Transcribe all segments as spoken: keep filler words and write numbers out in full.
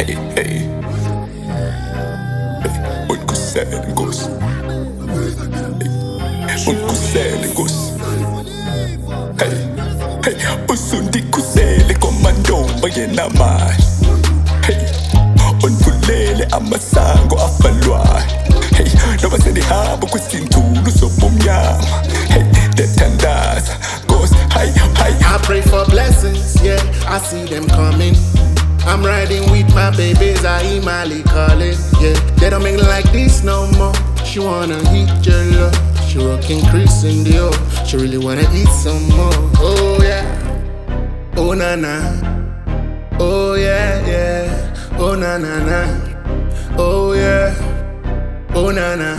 Hey, hey, unkusele Nkosi. Unkusele Nkosi. Hey, hey, usundikhusele komandomba yenamali. Hey, unvulele amasango avalwayo. Hey, noma sendihamba kwisindulu sobumnyama. Hey, ndethandaza Nkosi. Hey, hey. I pray for blessings, yeah, I see them coming. I'm riding with my babies, I Imali calling, yeah. They don't make it like this no more. She wanna eat your love. She rocking Chris in the O. She really wanna eat some more. Oh yeah, oh na na. Oh yeah, yeah. Oh na na na. Oh yeah, oh na na.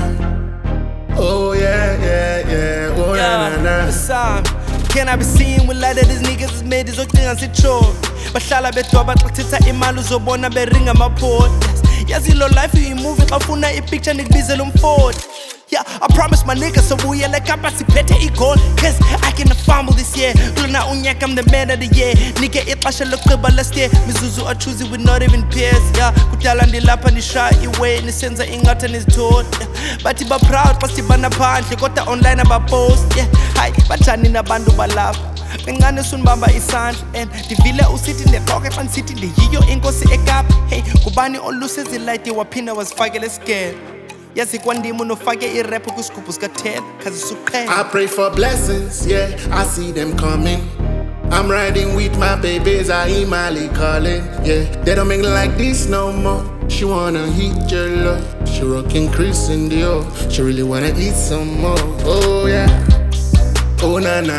Oh yeah, yeah, yeah. Oh na na na. Sam, can I be seen with light that these niggas is made is okay and sit short. Bahlala bedwaba xathitha imali uzobona beringa amaport. Yazi lo life uyimovie xa ufuna ipicture nikubizela umfort. Yeah, I promise my niggas sobuyele kapa siphethe igol. Cause I can fumble this year. Kulona unyaka I'm the man of the year. Nike ixesha lokuba last year. Mizuzu I choose it with not even peers. Yeah, kudala ndilapha nisha iway nisenza ingathi nizithot. Bathi ba proud xa sibana phandle kodwa online abapost. Yeah, hi bajani nabantu balapha. Ngane sunibamba isandla and ndivile usithi ndeqoke xa ndisithi ndiyiyo inkosi ekapa. Hey, kubani olusezi light waphinda wasifakele scale. Yazi kwandima unofake irap kwisigubhu sikathela kaze suqhela. I pray for blessings, yeah, I see them coming. I'm riding with my babies, I Imali calling, yeah. They don't make it like this no more. She wanna eat your love. She rocking Chris in the O. She really wanna eat some more. Oh yeah, oh na na.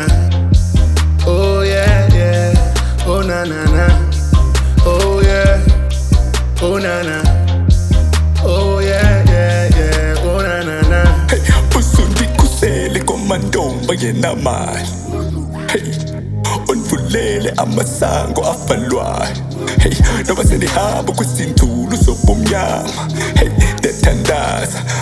Oh yeah, yeah. Oh na na na. Oh yeah, oh na na. Oh yeah, yeah, yeah. Oh na na na. Hey, usundikhusele komandomba yenamali. Hey, unvulele amasango avalwayo. Hey, noma sendihamba kwisindulu sobumnyama. Hey, ndethandaza